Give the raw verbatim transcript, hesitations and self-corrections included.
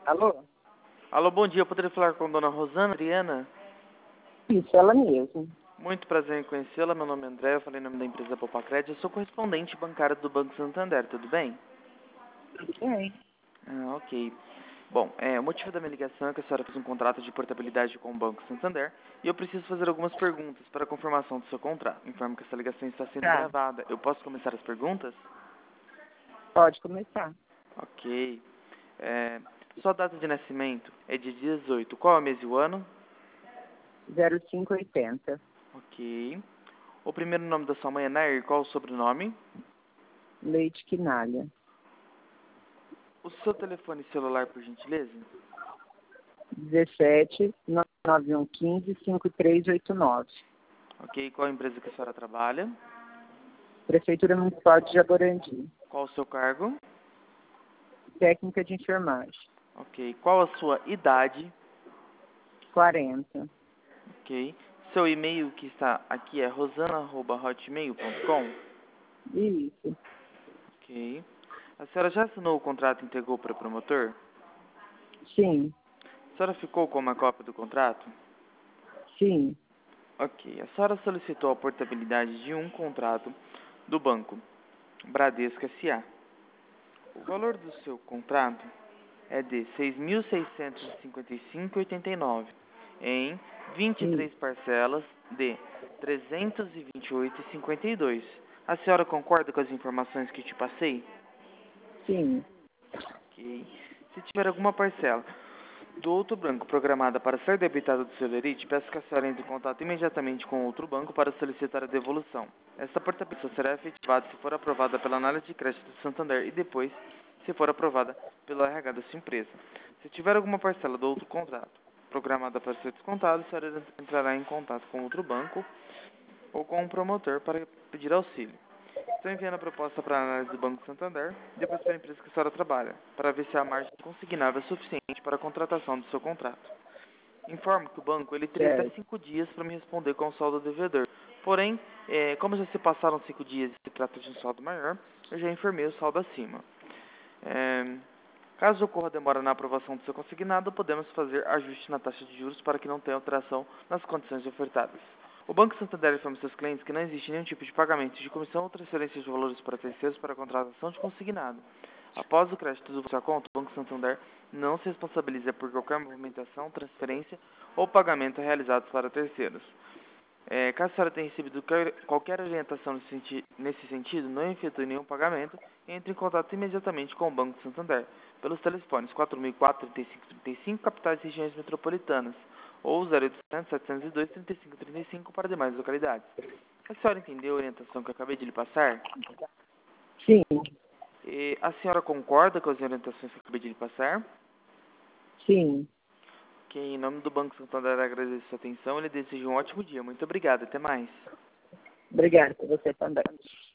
Alô? Alô, bom dia. Eu poderia falar com a dona Rosana Adriana? Isso, ela mesmo. Muito prazer em conhecê-la. Meu nome é André. Eu falei em nome da empresa Popacred. Eu sou correspondente bancário do Banco Santander. Tudo bem? Tudo bem. Ah, ok. Bom, é, o motivo da minha ligação é que a senhora fez um contrato de portabilidade com o Banco Santander e eu preciso fazer algumas perguntas para a confirmação do seu contrato. Informo que essa ligação está sendo Tá, gravada. Eu posso começar as perguntas? pode começar. Ok. É, sua data de nascimento é de dezoito. Qual é o mês e o ano? zero cinco oitenta. Ok. O primeiro nome da sua mãe é Nair. Qual o sobrenome? Leite Quinalha. O seu telefone celular, por gentileza? dezessete, nove um um cinco, cinco três oito nove. Ok. Qual a empresa que a senhora trabalha? Prefeitura Municipal de Jaborandi. Qual o seu cargo? Técnica de enfermagem. Ok. Qual a sua idade? quarenta. Ok. Seu e-mail que está aqui é rosana arroba hotmail ponto com? Isso. Ok. A senhora já assinou o contrato e entregou para o promotor? Sim, A senhora ficou com uma cópia do contrato? sim, Ok. A senhora solicitou a portabilidade de um contrato do banco Bradesco S A. O valor do seu contrato é de seis mil seiscentos e cinquenta e cinco reais e oitenta e nove centavos em vinte e três isso. parcelas de trezentos e vinte e oito reais e cinquenta e dois centavos. A senhora concorda com as informações que te passei? Sim, Ok. Se tiver alguma parcela do outro banco programada para ser debitada do seu lerite, peço que a senhora entre em contato imediatamente com outro banco para solicitar a devolução. Esta portabilidade será efetivada se for aprovada pela análise de crédito do Santander e depois, se for aprovada pelo R H da sua empresa. Se tiver alguma parcela do outro contrato programada para ser descontada, a senhora entrará em contato com outro banco ou com um promotor para pedir auxílio. Estou enviando a proposta para a análise do Banco Santander, depois para a empresa que a senhora trabalha, para ver se a margem consignável é suficiente para a contratação do seu contrato. Informo que o banco ele teria até certo. cinco dias para me responder com o saldo devedor. Porém, eh, como já se passaram cinco dias e se trata de um saldo maior, eu já informei o saldo acima. Eh, caso ocorra demora na aprovação do seu consignado, podemos fazer ajuste na taxa de juros para que não tenha alteração nas condições ofertadas. O Banco Santander informa seus clientes que não existe nenhum tipo de pagamento de comissão ou transferência de valores para terceiros para a contratação de consignado. Após o crédito do sua conta, o Banco Santander não se responsabiliza por qualquer movimentação, transferência ou pagamento realizados para terceiros. É, caso a senhora tenha recebido qualquer orientação nesse, senti nesse sentido, não efetue nenhum pagamento, entre em contato imediatamente com o Banco Santander, pelos telefones quatro mil e quatro, trinta e cinco trinta e cinco, capitais e regiões metropolitanas, ou zero oitocentos, setecentos e dois, trinta e cinco trinta e cinco para demais localidades. A senhora entendeu a orientação que eu acabei de lhe passar? Sim, E a senhora concorda com as orientações que eu acabei de lhe passar? sim. Que em nome do Banco Santander agradeço a sua atenção e lhe desejo um ótimo dia. Muito obrigado. Até mais. Obrigada por você também.